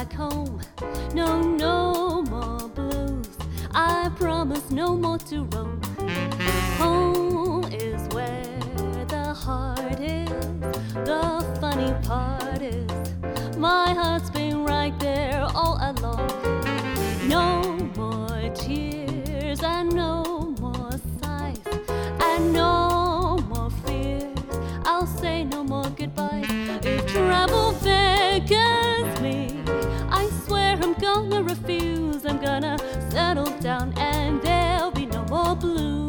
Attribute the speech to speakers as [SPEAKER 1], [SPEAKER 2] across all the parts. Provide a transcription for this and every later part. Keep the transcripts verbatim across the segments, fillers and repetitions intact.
[SPEAKER 1] back home. No, no more blues. I promise no more to roam. Home is where the heart is. The funny part is my heart's been right there all along. No more tears and no more sighs and no more fears. I'll say no more goodbyes. If travel beckons me, I swear I'm gonna refuse. I'm gonna settle down and there'll be no more blues.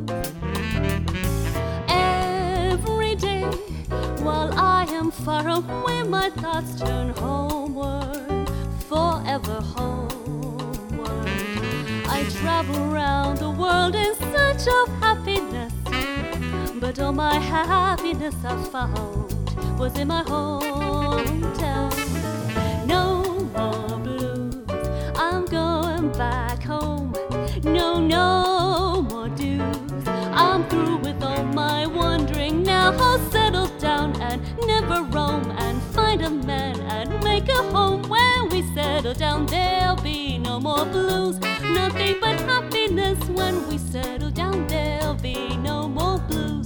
[SPEAKER 1] Every day while I am far away, my thoughts turn homeward, forever homeward. I travel around the world in search of happiness, but all my happiness I found was in my hometown. No more blues, I'm going back home. No, no more dues, I'm through with all my wandering. Now I'll settle down and never roam, and find a man and make a home. When we settle down there'll be no more blues, nothing but happiness. When we settle down there'll be no more blues.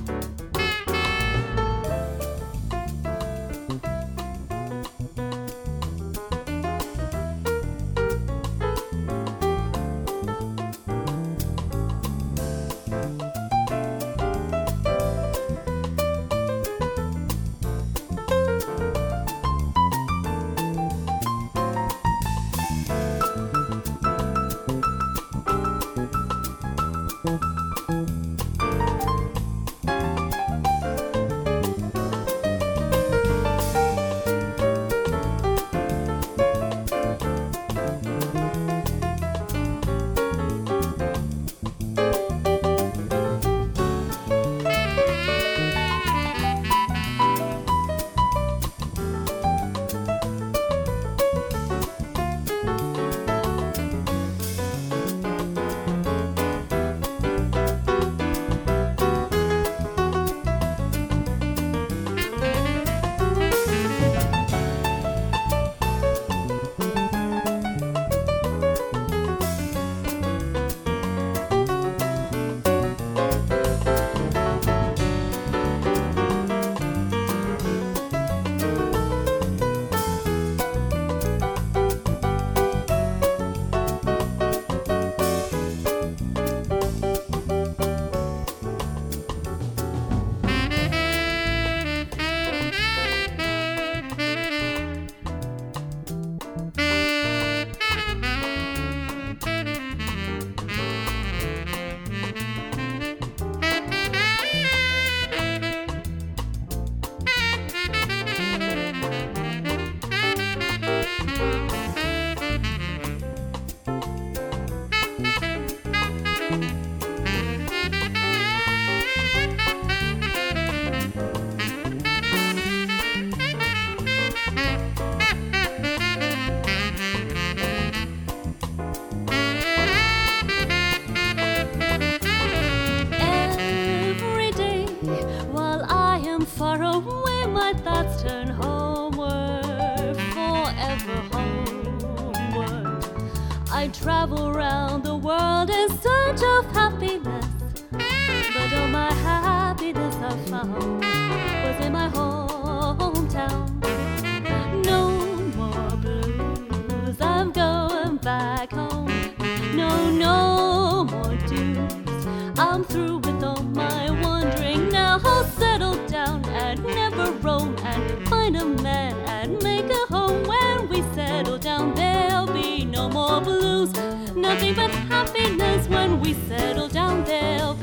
[SPEAKER 1] Far away, my thoughts turn homeward, forever homeward. I travel around the world in search of happiness, but all my happiness I found was in my hometown. No more blues, I'm going back home. No, no more dues, I'm through with all my wandering. Now I'll settle down and never roam, and find a man and make a home. When we settle down there'll be no more blues, nothing but happiness. When we settle down there'll